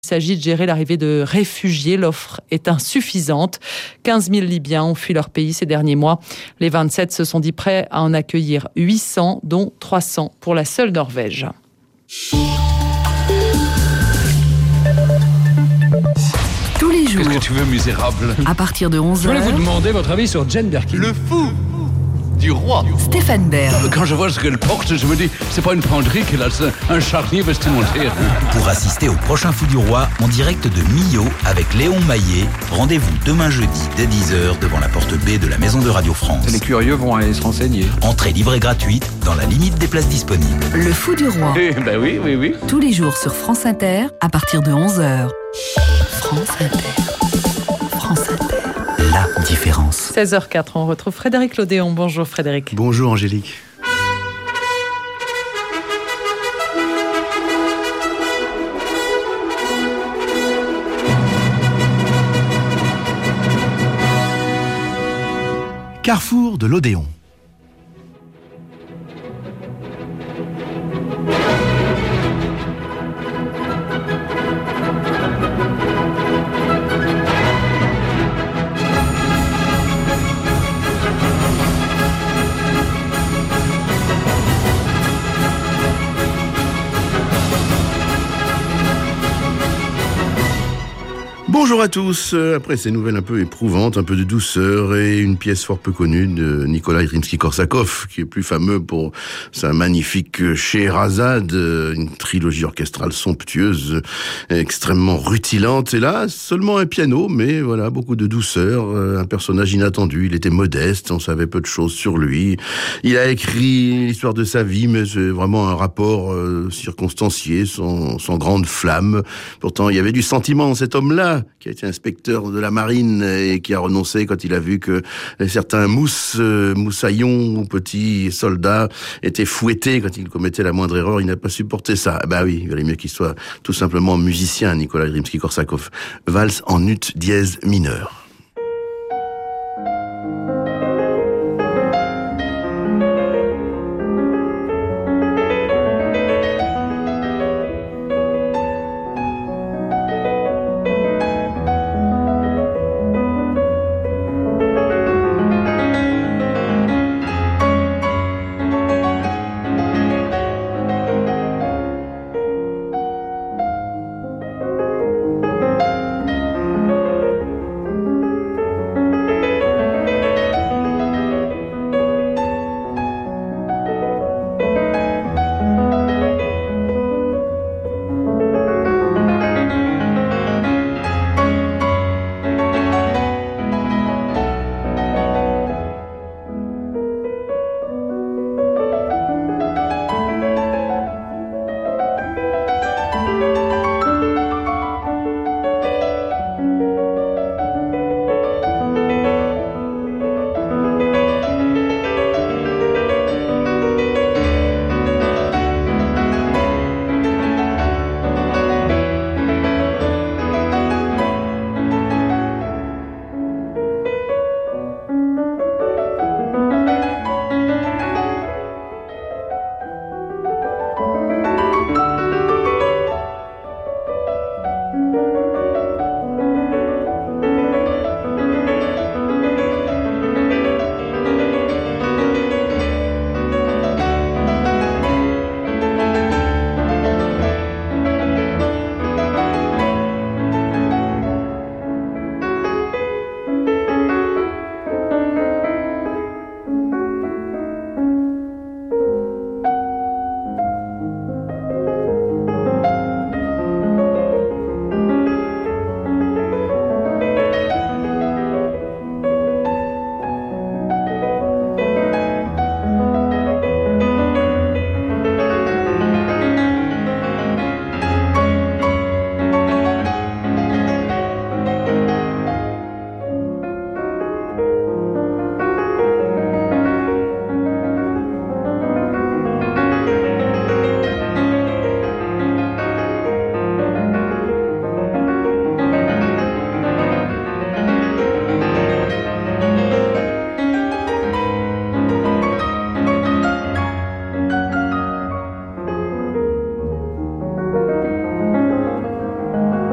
Il s'agit de gérer l'arrivée de réfugiés. L'offre est insuffisante. 15 000 Libyens ont fui leur pays ces derniers mois. Les 27 se sont dit prêts à en accueillir 800, dont 300 pour la seule Norvège. Tous les jours. Qu'est-ce que tu veux, misérable ? À partir de 11h. Je voulais vous demander votre avis sur Jane Birkin. Le fou du roi. Stéphane Bern. Quand je vois ce qu'elle porte, je me dis, c'est pas une penderie qu'elle a, c'est un charnier vestimentaire. Pour assister au prochain Fou du Roi en direct de Millau avec Léon Maillet, rendez-vous demain jeudi dès 10h devant la porte B de la Maison de Radio France. Les curieux vont aller se renseigner. Entrée libre et gratuite dans la limite des places disponibles. Le Fou du Roi. Ben oui. Tous les jours sur France Inter à partir de 11h. France Inter. France Inter. La différence. 16h04, on retrouve Frédéric Lodéon. Bonjour Frédéric. Bonjour Angélique. Carrefour de l'Odéon. Bonjour à tous. Après ces nouvelles un peu éprouvantes, un peu de douceur et une pièce fort peu connue de Nikolai Rimsky-Korsakov, qui est plus fameux pour sa magnifique Scheherazade, une trilogie orchestrale somptueuse, extrêmement rutilante. Et là, seulement un piano, mais voilà, beaucoup de douceur, un personnage inattendu. Il était modeste, on savait peu de choses sur lui. Il a écrit l'histoire de sa vie, mais c'est vraiment un rapport circonstancié, sans grande flamme. Pourtant, il y avait du sentiment en cet homme-là, qui a été inspecteur de la marine et qui a renoncé quand il a vu que certains moussaillons ou petits soldats étaient fouettés quand ils commettaient la moindre erreur. Il n'a pas supporté ça. Bah oui, il valait mieux qu'il soit tout simplement musicien, Nikolai Rimsky-Korsakov. Valse en ut dièse mineur.